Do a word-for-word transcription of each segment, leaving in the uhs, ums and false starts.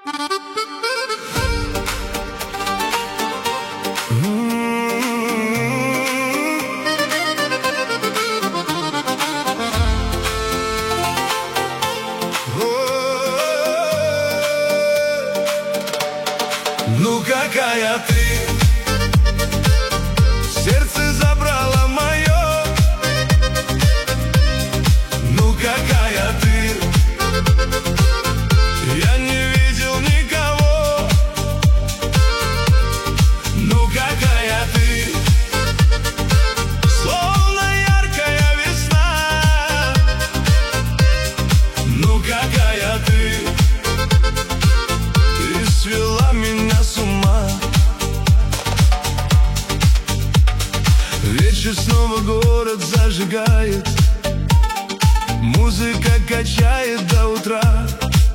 Ну какая ты, сердце забрала мое. Ну какая ты, я не видел никого. Ну какая ты, словно яркая весна. Ну какая ты, ты свела меня с ума. Вечер снова город зажигает, музыка качает до утра.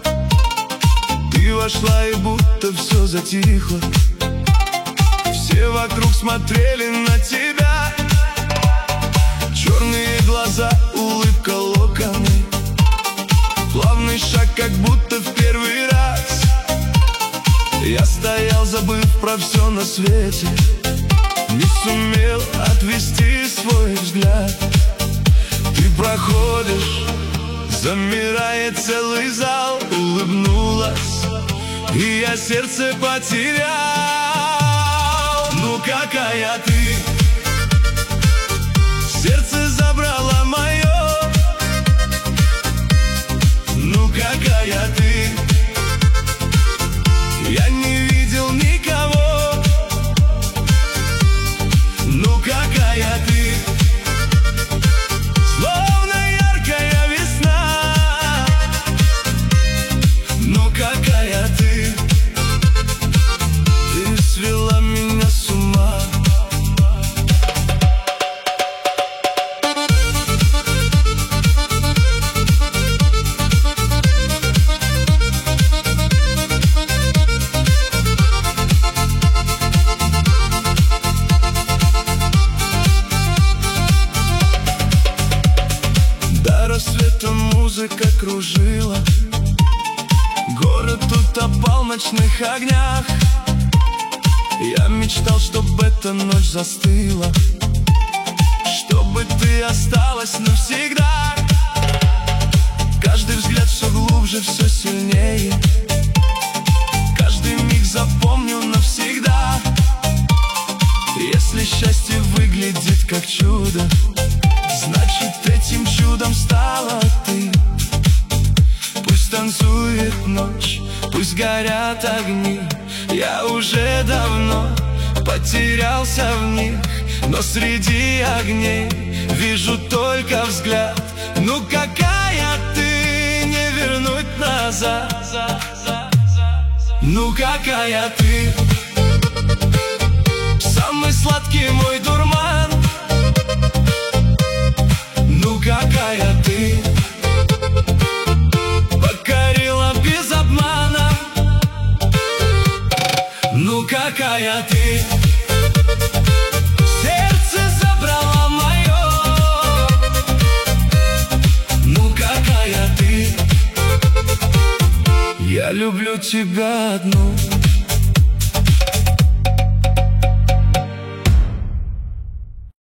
Ты вошла и будто все затихло, все вокруг смотрели на тебя. Черные глаза, улыбка локоны, плавный шаг, как будто в первый раз. Я стоял, забыв про все на свете, не сумел отвести свой взгляд. Ты проходишь, замирает целый зал. Улыбнулась, и я сердце потерял. Ну какая ты, сердце забрала мое. Ну какая ты, я не видел никого. Ну какая ты, словно яркая весна. Ну какая ты, ты свела меня с ума. Музыка кружила, город утопал в ночных огнях. Я мечтал, чтобы эта ночь застыла, чтобы ты осталась навсегда. Каждый взгляд все глубже, все сильнее, каждый миг запомню навсегда. Если счастье выглядит как чудо, значит этим чудом стала ты. Пусть танцует ночь, пусть горят огни, я уже давно потерялся в них, но среди огней вижу только взгляд. Ну какая ты, не вернуть назад. Ну какая ты, самый сладкий мой дурман. Ну какая ты, покорила без обмана. Ну какая ты, сердце забрала мое. Ну какая ты, я люблю тебя одну.